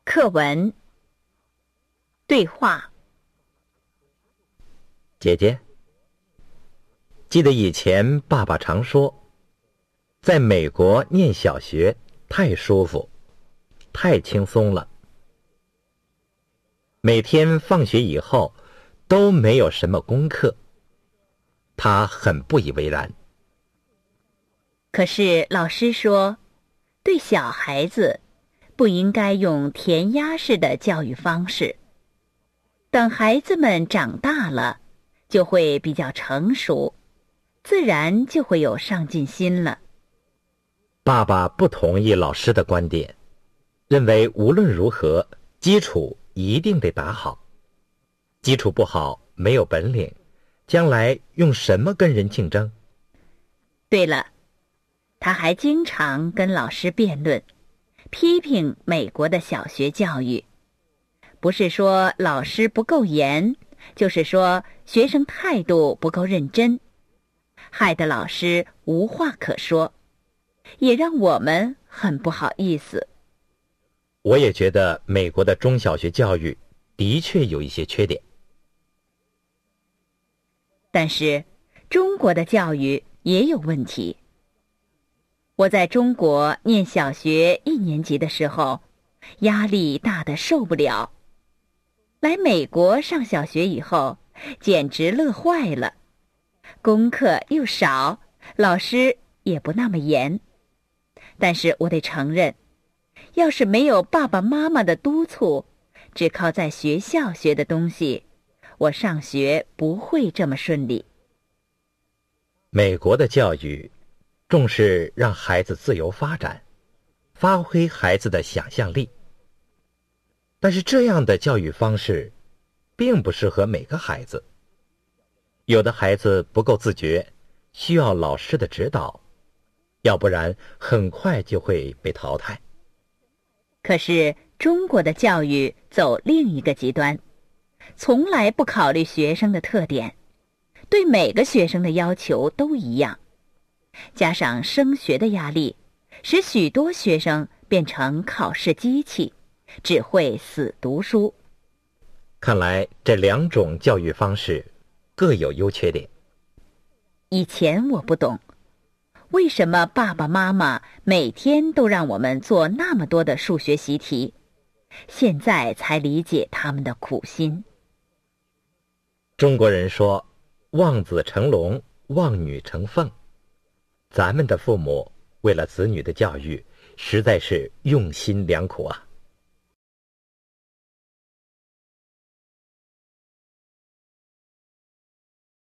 课文对话。 姐姐，记得以前爸爸常说，在美国念小学太舒服，太轻松了。每天放学以后都没有什么功课，他很不以为然。 可是老师说，对小孩子不应该用填鸭式的教育方式。等孩子们长大了，就会比较成熟，自然就会有上进心了。 爸爸不同意老师的观点，认为无论如何，基础一定得打好。基础不好，没有本领，将来用什么跟人竞争？ 对了，他还经常跟老师辩论，批评美国的小学教育。不是说老师不够严，就是说学生态度不够认真，害得老师无话可说，也让我们很不好意思。 我也觉得美国的中小学教育的确有一些缺点。 但是中国的教育也有问题。我在中国念小学1年级的时候，压力大得受不了。来美国上小学以后，简直乐坏了。功课又少，老师也不那么严。但是我得承认，要是没有爸爸妈妈的督促，只靠在学校学的东西，我上学不会这么顺利。 美国的教育重视让孩子自由发展，发挥孩子的想象力。但是这样的教育方式并不适合每个孩子。有的孩子不够自觉，需要老师的指导，要不然很快就会被淘汰。 可是中国的教育走另一个极端，从来不考虑学生的特点，对每个学生的要求都一样。加上升学的压力，使许多学生变成考试机器，只会死读书。 看来这两种教育方式各有优缺点。 以前我不懂，为什么爸爸妈妈每天都让我们做那么多的数学习题，现在才理解他们的苦心。 中国人说，望子成龙，望女成凤。咱们的父母为了子女的教育，实在是用心良苦啊。